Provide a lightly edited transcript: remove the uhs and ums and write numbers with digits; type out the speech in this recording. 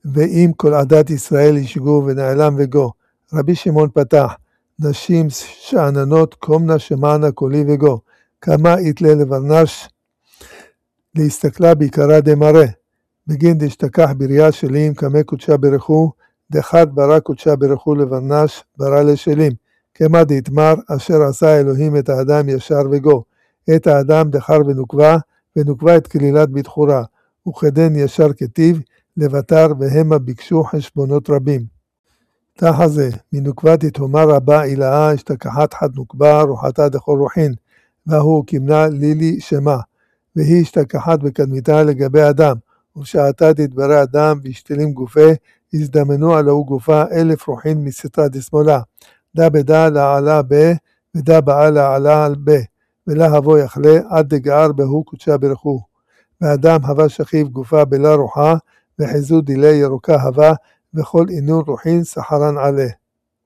ואם כל עדת ישראל ישגו ונעלם וגו. רבי שמעון פתח, נשים שאננות קומנה שמענה קולי וגו. כמה יתלה לברנש להסתכלה בעיקרה דמראה. בגין דשתכח בריאה שלים כמה קודשה ברכו, דחת ברא קודשה ברכו לברנש ברא לשלים. כמה דתמר אשר עשה אלוהים את האדם ישר וגו. את האדם דחר ונוקבה את כלילת בתחורה. וכדן ישר כתיב לבטר והמה ביקשו חשבונות רבים. תחה זה, מנוקבה תתהומר רבה אילאה השתכחת חד נוקבה רוחתה דכל רוחין, והוא כמנה לילי שמה, והיא השתכחת בקדמיתה לגבי אדם, ובשעתה תתברא אדם וישתלים גופה, הזדמנו עלו גופה 1000 רוחין מסתרה דשמאלה, דה בדה לעלה בה, ודה באה לעלה על בה, ולהבו יחלה עד דגער בהו קודשה ברכו. ואדם הווה שכיב גופה בלה רוחה, וחיזו דילי ירוקה הווה, וכל עינון רוחין סחרן עלה.